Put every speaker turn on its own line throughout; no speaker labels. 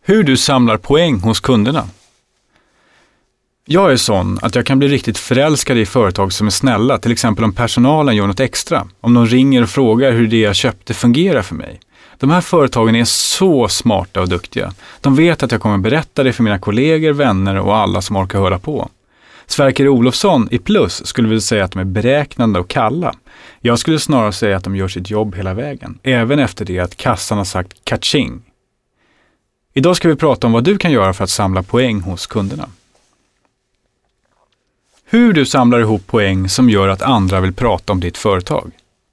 Hur du samlar poäng hos kunderna. Jag är sån att jag kan bli riktigt förälskad i företag som är snälla, till exempel om personalen gör något extra. Om de ringer och frågar hur det jag köpte fungerar för mig. De här företagen är så smarta och duktiga. De vet att jag kommer berätta det för mina kollegor, vänner och alla som orkar höra på. Sverker Olofsson i Plus skulle väl säga att de är beräknande och kalla. Jag skulle snarare säga att de gör sitt jobb hela vägen, även efter det att kassan har sagt kaching. Idag ska vi prata om vad du kan göra för att samla poäng hos kunderna. Hur du samlar ihop poäng som gör att andra vill prata om ditt företag.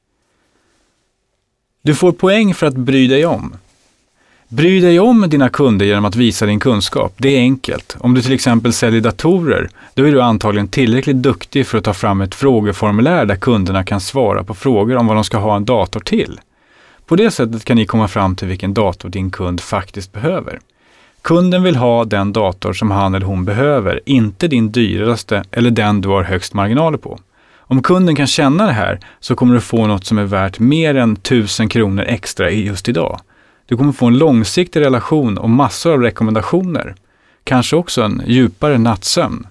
Du får poäng för att bry dig om. Bry dig om dina kunder genom att visa din kunskap. Det är enkelt. Om du till exempel säljer datorer, då är du antagligen tillräckligt duktig för att ta fram ett frågeformulär där kunderna kan svara på frågor om vad de ska ha en dator till. På det sättet kan ni komma fram till vilken dator din kund faktiskt behöver. Kunden vill ha den dator som han eller hon behöver, inte din dyraste eller den du har högst marginaler på. Om kunden kan känna det här så kommer du få något som är värt mer än 1000 kronor extra just idag. Du kommer få en långsiktig relation och massor av rekommendationer. Kanske också en djupare nattsömn.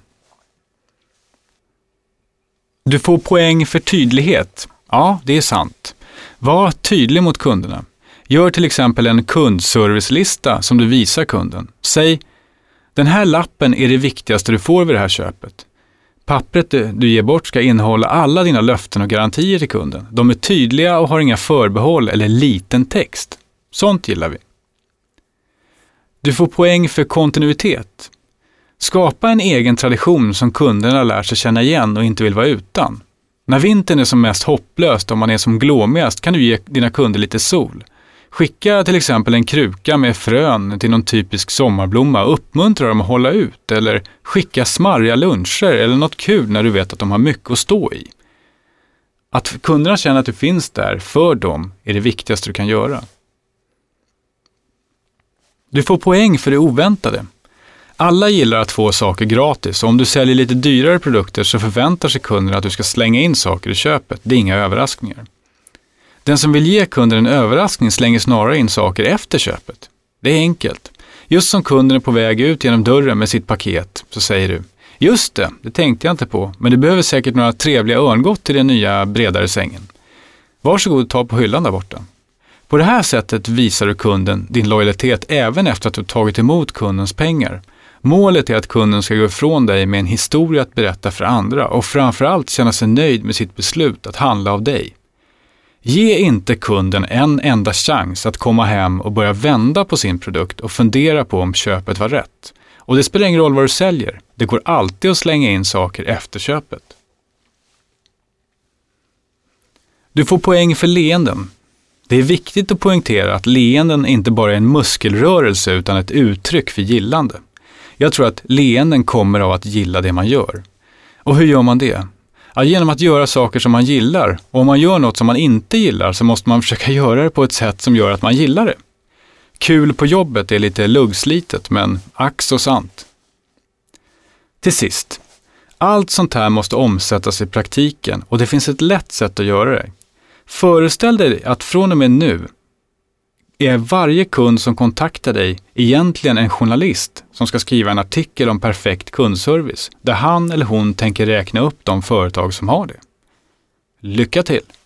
Du får poäng för tydlighet. Ja, det är sant. Var tydlig mot kunderna. Gör till exempel en kundservicelista som du visar kunden. Säg, den här lappen är det viktigaste du får vid det här köpet. Pappret du ger bort ska innehålla alla dina löften och garantier till kunden. De är tydliga och har inga förbehåll eller liten text. Sånt gillar vi. Du får poäng för kontinuitet. Skapa en egen tradition som kunderna lär sig känna igen och inte vill vara utan. När vintern är som mest hopplöst och man är som glåmigast kan du ge dina kunder lite sol. Skicka till exempel en kruka med frön till någon typisk sommarblomma och uppmuntra dem att hålla ut. Eller skicka smarriga luncher eller något kul när du vet att de har mycket att stå i. Att kunderna känner att du finns där för dem är det viktigaste du kan göra. Du får poäng för det oväntade. Alla gillar att få saker gratis och om du säljer lite dyrare produkter så förväntar sig kunderna att du ska slänga in saker i köpet. Det är inga överraskningar. Den som vill ge kunden en överraskning slänger snarare in saker efter köpet. Det är enkelt. Just som kunden är på väg ut genom dörren med sitt paket så säger du: just det tänkte jag inte på, men du behöver säkert några trevliga örngott till den nya bredare sängen. Varsågod, ta på hyllan där borta. På det här sättet visar du kunden din lojalitet även efter att du tagit emot kundens pengar. Målet är att kunden ska gå ifrån dig med en historia att berätta för andra och framförallt känna sig nöjd med sitt beslut att handla av dig. Ge inte kunden en enda chans att komma hem och börja vända på sin produkt och fundera på om köpet var rätt. Och det spelar ingen roll vad du säljer. Det går alltid att slänga in saker efter köpet. Du får poäng för leenden. Det är viktigt att poängtera att leenden inte bara är en muskelrörelse utan ett uttryck för gillande. Jag tror att leenden kommer av att gilla det man gör. Och hur gör man det? Ja, genom att göra saker som man gillar. Och om man gör något som man inte gillar så måste man försöka göra det på ett sätt som gör att man gillar det. Kul på jobbet är lite luggslitet, men ack så sant. Till sist, allt sånt här måste omsättas i praktiken och det finns ett lätt sätt att göra det. Föreställ dig att från och med nu är varje kund som kontaktar dig egentligen en journalist som ska skriva en artikel om perfekt kundservice där han eller hon tänker räkna upp de företag som har det. Lycka till!